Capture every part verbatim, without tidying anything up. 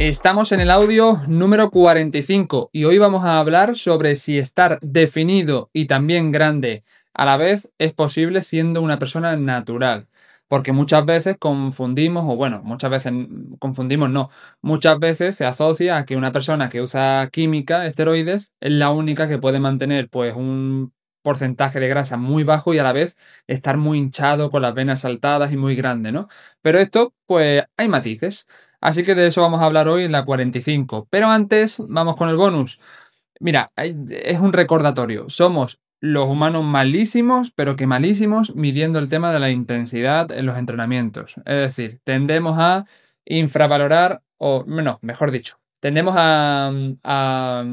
Estamos en el audio número cuarenta y cinco y hoy vamos a hablar sobre si estar definido y también grande a la vez es posible siendo una persona natural. Porque muchas veces confundimos, o bueno, muchas veces confundimos, no, muchas veces se asocia a que una persona que usa química, esteroides, es la única que puede mantener pues un porcentaje de grasa muy bajo y a la vez estar muy hinchado con las venas saltadas y muy grande, ¿no? Pero esto, pues hay matices. Así que de eso vamos a hablar hoy en la cuarenta y cinco. Pero antes, vamos con el bonus. Mira, hay- es un recordatorio. Somos los humanos malísimos, pero que malísimos, midiendo el tema de la intensidad en los entrenamientos. Es decir, tendemos a infravalorar, o no, mejor dicho, tendemos a, a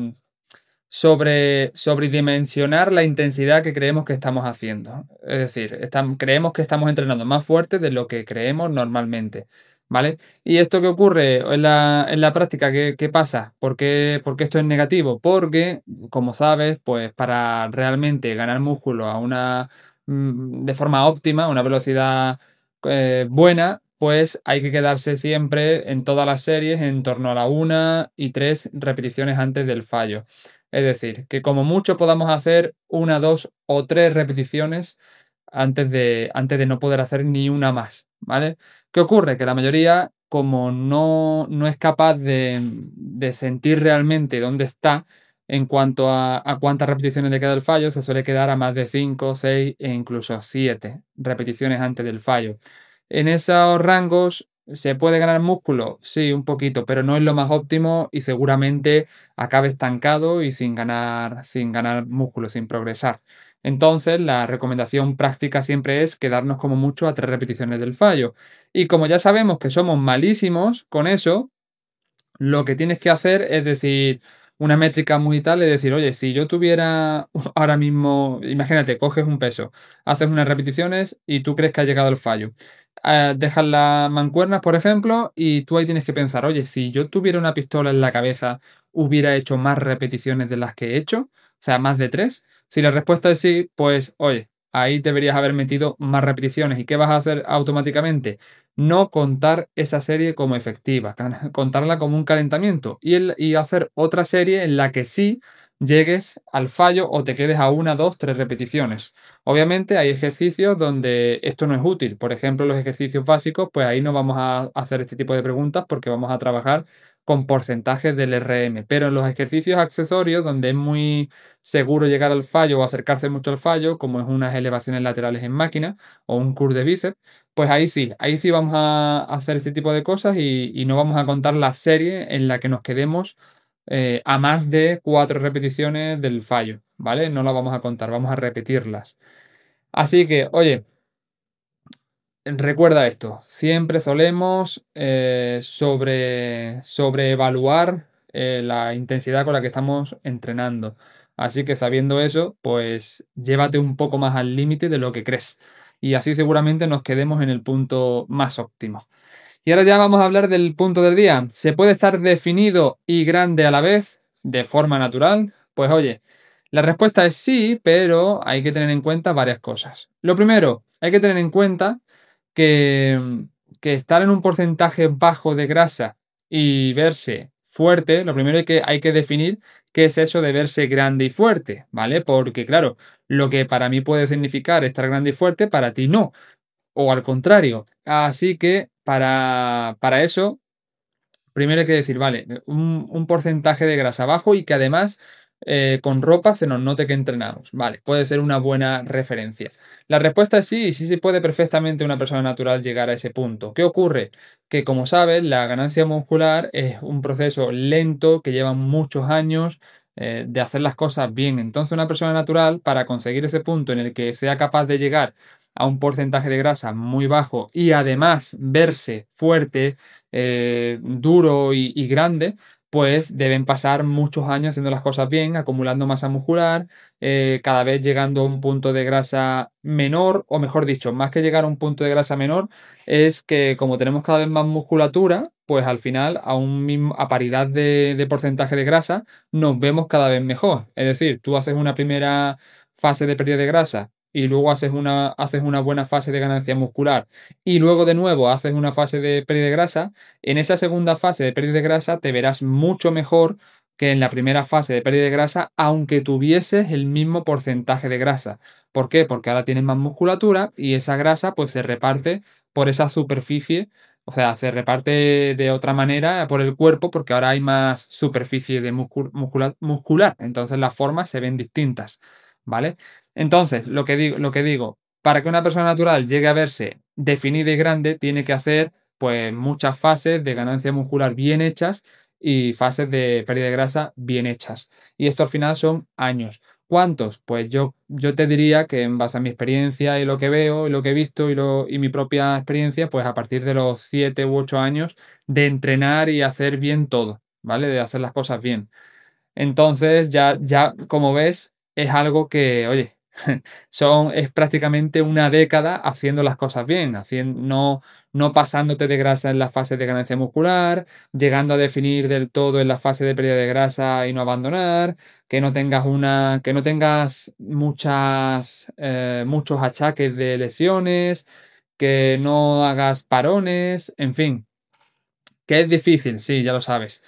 sobre, sobredimensionar la intensidad que creemos que estamos haciendo. Es decir, estam- creemos que estamos entrenando más fuerte de lo que creemos normalmente. ¿Vale? ¿Y esto qué ocurre en la, en la práctica? ¿Qué, qué pasa? ¿Por qué, por qué esto es negativo? Porque, como sabes, pues para realmente ganar músculo a una, mm, de forma óptima, a una velocidad eh, buena, pues hay que quedarse siempre en todas las series en torno a la una y tres repeticiones antes del fallo. Es decir, que como mucho podamos hacer una, dos o tres repeticiones antes de, antes de no poder hacer ni una más, ¿vale? ¿Qué ocurre? Que la mayoría, como no, no es capaz de, de sentir realmente dónde está en cuanto a, a cuántas repeticiones le queda el fallo, se suele quedar a más de cinco, seis e incluso siete repeticiones antes del fallo. En esos rangos, ¿se puede ganar músculo? Sí, un poquito, pero no es lo más óptimo y seguramente acabe estancado y sin ganar, sin ganar músculo, sin progresar. Entonces, la recomendación práctica siempre es quedarnos como mucho a tres repeticiones del fallo. Y como ya sabemos que somos malísimos con eso, lo que tienes que hacer es decir, una métrica muy tal, es decir, oye, si yo tuviera ahora mismo, imagínate, coges un peso, haces unas repeticiones y tú crees que ha llegado el fallo. Eh, dejas las mancuernas, por ejemplo, y tú ahí tienes que pensar, oye, si yo tuviera una pistola en la cabeza, hubiera hecho más repeticiones de las que he hecho, o sea, más de tres. Si la respuesta es sí, pues, oye, ahí deberías haber metido más repeticiones. ¿Y qué vas a hacer automáticamente? No contar esa serie como efectiva, can- contarla como un calentamiento y, el- y hacer otra serie en la que sí llegues al fallo o te quedes a una, dos, tres repeticiones. Obviamente hay ejercicios donde esto no es útil. Por ejemplo, los ejercicios básicos, pues ahí no vamos a hacer este tipo de preguntas porque vamos a trabajar con porcentajes del R M. Pero en los ejercicios accesorios, donde es muy seguro llegar al fallo o acercarse mucho al fallo, como es unas elevaciones laterales en máquina o un curl de bíceps, pues ahí sí, ahí sí vamos a hacer este tipo de cosas y, y no vamos a contar la serie en la que nos quedemos eh, a más de cuatro repeticiones del fallo, ¿vale? No la vamos a contar, vamos a repetirlas. Así que, oye, recuerda esto, siempre solemos eh, sobre, sobreevaluar eh, la intensidad con la que estamos entrenando. Así que sabiendo eso, pues llévate un poco más al límite de lo que crees. Y así seguramente nos quedemos en el punto más óptimo. Y ahora ya vamos a hablar del punto del día. ¿Se puede estar definido y grande a la vez de forma natural? Pues oye, la respuesta es sí, pero hay que tener en cuenta varias cosas. Lo primero, hay que tener en cuenta que, que estar en un porcentaje bajo de grasa y verse fuerte, lo primero es que hay que definir qué es eso de verse grande y fuerte, ¿vale? Porque claro, lo que para mí puede significar estar grande y fuerte, para ti no, o al contrario. Así que para, para eso primero hay que decir, vale, un, un porcentaje de grasa bajo y que además eh, con ropa se nos note que entrenamos. Vale, puede ser una buena referencia. La respuesta es sí, sí se puede perfectamente una persona natural llegar a ese punto. ¿Qué ocurre? Que como sabes, la ganancia muscular es un proceso lento que lleva muchos años eh, de hacer las cosas bien. Entonces una persona natural, para conseguir ese punto en el que sea capaz de llegar a un porcentaje de grasa muy bajo y además verse fuerte, eh, duro y, y grande, pues deben pasar muchos años haciendo las cosas bien, acumulando masa muscular, eh, cada vez llegando a un punto de grasa menor, o mejor dicho, más que llegar a un punto de grasa menor, es que como tenemos cada vez más musculatura, pues al final a, un mismo, a paridad de, de porcentaje de grasa nos vemos cada vez mejor. Es decir, tú haces una primera fase de pérdida de grasa y luego haces una, haces una buena fase de ganancia muscular y luego de nuevo haces una fase de pérdida de grasa, en esa segunda fase de pérdida de grasa te verás mucho mejor que en la primera fase de pérdida de grasa, aunque tuvieses el mismo porcentaje de grasa. ¿Por qué? Porque ahora tienes más musculatura y esa grasa pues se reparte por esa superficie, o sea, se reparte de otra manera por el cuerpo porque ahora hay más superficie de muscul- muscula- muscular, entonces las formas se ven distintas, ¿vale? Entonces, lo que digo, lo que digo, para que una persona natural llegue a verse definida y grande, tiene que hacer pues muchas fases de ganancia muscular bien hechas y fases de pérdida de grasa bien hechas. Y esto al final son años. ¿Cuántos? Pues yo, yo te diría que en base a mi experiencia y lo que veo y lo que he visto y, lo, y mi propia experiencia, pues a partir de los siete u ocho años de entrenar y hacer bien todo, ¿vale? De hacer las cosas bien. Entonces, ya, ya como ves, es algo que, oye, son, es prácticamente una década haciendo las cosas bien, haciendo, no, no pasándote de grasa en la fase de ganancia muscular, llegando a definir del todo en la fase de pérdida de grasa y no abandonar, que no tengas una, que no tengas muchas, eh, muchos achaques de lesiones, que no hagas parones, en fin. Que es difícil, sí, ya lo sabes.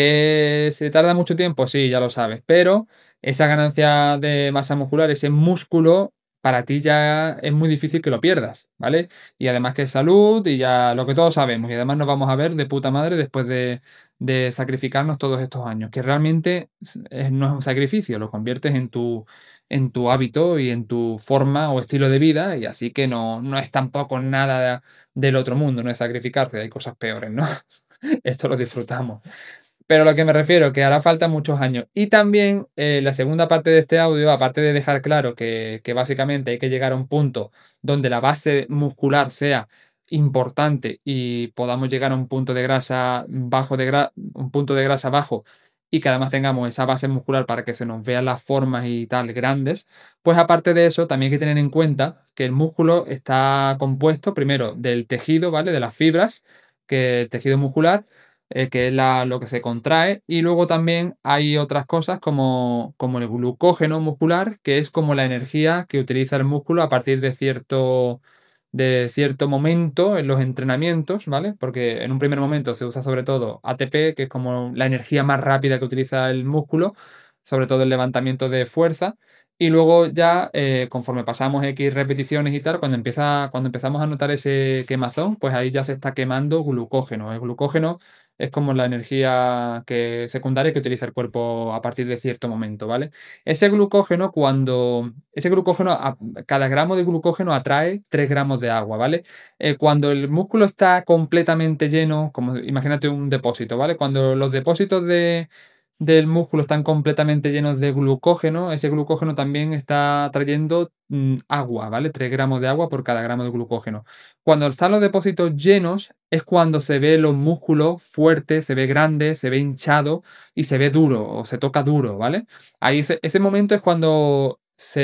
Que se tarda mucho tiempo, sí, ya lo sabes. Pero esa ganancia de masa muscular, ese músculo, para ti ya es muy difícil que lo pierdas, ¿vale? Y además que es salud y ya lo que todos sabemos. Y además nos vamos a ver de puta madre después de, de sacrificarnos todos estos años. Que realmente es- es- no es un sacrificio, lo conviertes en tu, en tu hábito y en tu forma o estilo de vida. Y así que no, no es tampoco nada del otro mundo, no es sacrificarse, hay cosas peores, ¿no? Esto lo disfrutamos. Pero a lo que me refiero, que hará falta muchos años. Y también eh, la segunda parte de este audio, aparte de dejar claro que, que básicamente hay que llegar a un punto donde la base muscular sea importante y podamos llegar a un punto de grasa bajo de gra- un punto de grasa bajo y que además tengamos esa base muscular para que se nos vean las formas y tal grandes, pues aparte de eso también hay que tener en cuenta que el músculo está compuesto primero del tejido, ¿vale? De las fibras, que el tejido muscular eh, que es la- lo que se contrae. Y luego también hay otras cosas como, como el glucógeno muscular, que es como la energía que utiliza el músculo a partir de cierto, de cierto momento en los entrenamientos, ¿vale? Porque en un primer momento se usa sobre todo A T P, que es como la energía más rápida que utiliza el músculo, sobre todo el levantamiento de fuerza. Y luego ya, eh, conforme pasamos X repeticiones y tal, cuando empieza, cuando empezamos a notar ese quemazón, pues ahí ya se está quemando glucógeno. El glucógeno es como la energía que, secundaria que utiliza el cuerpo a partir de cierto momento, ¿vale? Ese glucógeno, cuando. Ese glucógeno, a- cada gramo de glucógeno atrae tres gramos de agua, ¿vale? Eh, cuando el músculo está completamente lleno, como imagínate un depósito, ¿vale? Cuando los depósitos de, del músculo están completamente llenos de glucógeno, ese glucógeno también está trayendo mm, agua, ¿vale? Tres gramos de agua por cada gramo de glucógeno. Cuando están los depósitos llenos es cuando se ve los músculos fuertes, se ve grande, se ve hinchado y se ve duro o se toca duro, ¿vale? Ahí ese, ese momento es cuando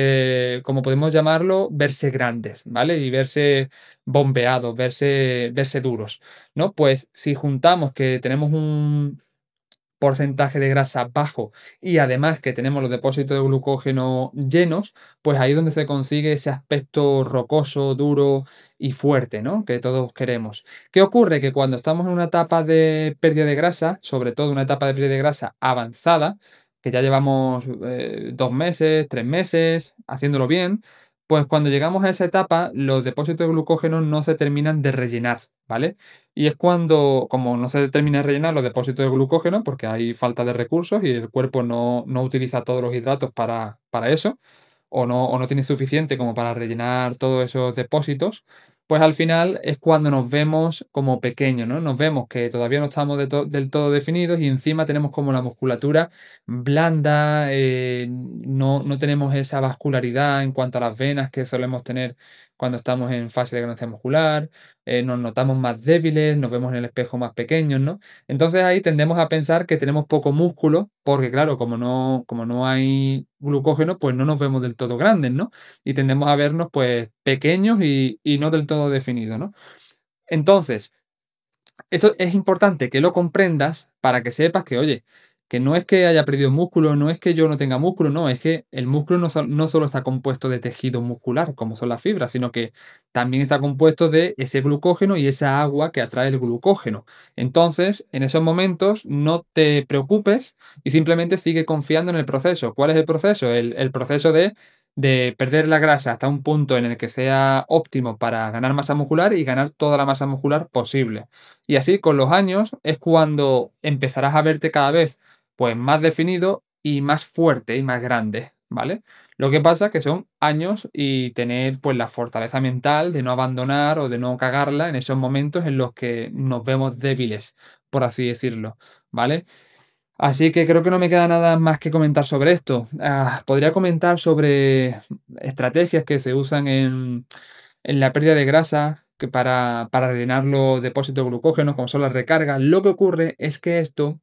se, como podemos llamarlo, verse grandes, ¿vale? Y verse bombeados, verse, verse duros, ¿no? Pues si juntamos que tenemos un porcentaje de grasa bajo y además que tenemos los depósitos de glucógeno llenos, pues ahí es donde se consigue ese aspecto rocoso, duro y fuerte, ¿no? Que todos queremos. ¿Qué ocurre? Que cuando estamos en una etapa de pérdida de grasa, sobre todo una etapa de pérdida de grasa avanzada, que ya llevamos eh, dos meses, tres meses haciéndolo bien, pues cuando llegamos a esa etapa, los depósitos de glucógeno no se terminan de rellenar, ¿vale? Y es cuando, como no se termina de rellenar los depósitos de glucógeno, porque hay falta de recursos y el cuerpo no, no utiliza todos los hidratos para, para eso, o no, o no tiene suficiente como para rellenar todos esos depósitos, pues al final es cuando nos vemos como pequeños, ¿no? Nos vemos que todavía no estamos de to- del todo definidos y encima tenemos como la musculatura blanda, eh, no, no tenemos esa vascularidad en cuanto a las venas que solemos tener cuando estamos en fase de ganancia muscular, eh, nos notamos más débiles, nos vemos en el espejo más pequeños, ¿no? Entonces ahí tendemos a pensar que tenemos poco músculo, porque claro, como no, como no hay glucógeno, pues no nos vemos del todo grandes, ¿no? Y tendemos a vernos pues pequeños y, y no del todo definidos, ¿no? Entonces, esto es importante que lo comprendas para que sepas que, oye, que no es que haya perdido músculo, no es que yo no tenga músculo, no, es que el músculo no, so- no solo está compuesto de tejido muscular, como son las fibras, sino que también está compuesto de ese glucógeno y esa agua que atrae el glucógeno. Entonces, en esos momentos, no te preocupes y simplemente sigue confiando en el proceso. ¿Cuál es el proceso? El, el proceso de, de perder la grasa hasta un punto en el que sea óptimo para ganar masa muscular y ganar toda la masa muscular posible. Y así con los años es cuando empezarás a verte cada vez pues más definido y más fuerte y más grande, ¿vale? Lo que pasa que son años y tener pues la fortaleza mental de no abandonar o de no cagarla en esos momentos en los que nos vemos débiles, por así decirlo, ¿vale? Así que creo que no me queda nada más que comentar sobre esto. Ah, podría comentar sobre estrategias que se usan en, en la pérdida de grasa que para, para rellenar los depósitos de glucógeno, como son las recargas. Lo que ocurre es que esto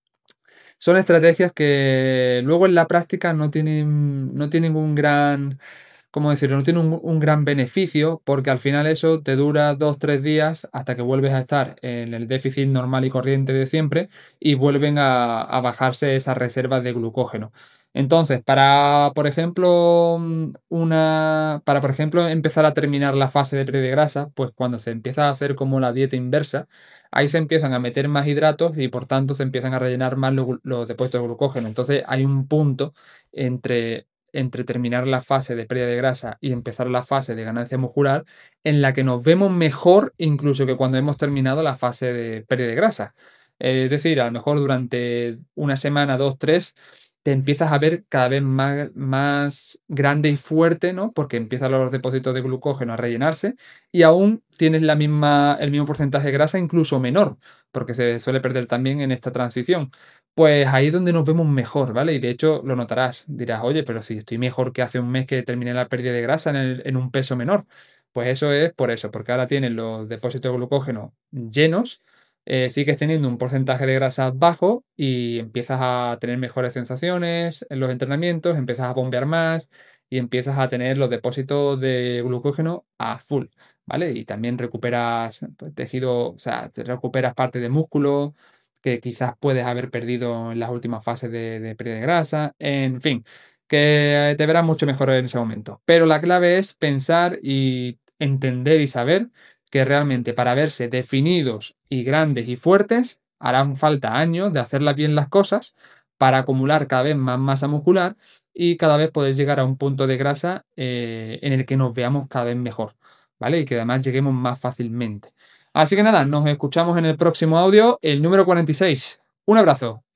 son estrategias que luego en la práctica no tienen, no tienen un gran, ¿cómo decirlo? No tienen un, un gran beneficio porque al final eso te dura dos, tres días hasta que vuelves a estar en el déficit normal y corriente de siempre y vuelven a, a bajarse esas reservas de glucógeno. Entonces, para, por ejemplo, mm, una, para, por ejemplo, empezar a terminar la fase de pérdida de grasa, pues cuando se empieza a hacer como la dieta inversa, ahí se empiezan a meter más hidratos y por tanto se empiezan a rellenar más los, los depósitos de glucógeno. Entonces hay un punto entre, entre terminar la fase de pérdida de grasa y empezar la fase de ganancia muscular en la que nos vemos mejor incluso que cuando hemos terminado la fase de pérdida de grasa. Eh, Es decir, a lo mejor durante una semana, dos, tres, te empiezas a ver cada vez más, más grande y fuerte, ¿no? Porque empiezan los depósitos de glucógeno a rellenarse y aún tienes la misma, el mismo porcentaje de grasa, incluso menor, porque se suele perder también en esta transición. Pues ahí es donde nos vemos mejor, ¿vale? Y de hecho lo notarás, dirás, oye, pero si estoy mejor que hace un mes que terminé la pérdida de grasa en, el- en un peso menor. Pues eso es por eso, porque ahora tienes los depósitos de glucógeno llenos, eh, sigues teniendo un porcentaje de grasa bajo y empiezas a tener mejores sensaciones en los entrenamientos, empiezas a bombear más y empiezas a tener los depósitos de glucógeno a full. ¿Vale? Y también recuperas pues, tejido, o sea, te recuperas parte de músculo que quizás puedes haber perdido en las últimas fases de, de pérdida de grasa, en fin, que te verás mucho mejor en ese momento. Pero la clave es pensar y entender y saber que realmente para verse definidos y grandes y fuertes harán falta años de hacerlas bien las cosas para acumular cada vez más masa muscular y cada vez poder llegar a un punto de grasa eh, en el que nos veamos cada vez mejor. ¿Vale? Y que además lleguemos más fácilmente. Así que nada, nos escuchamos en el próximo audio, el número cuarenta y seis. Un abrazo.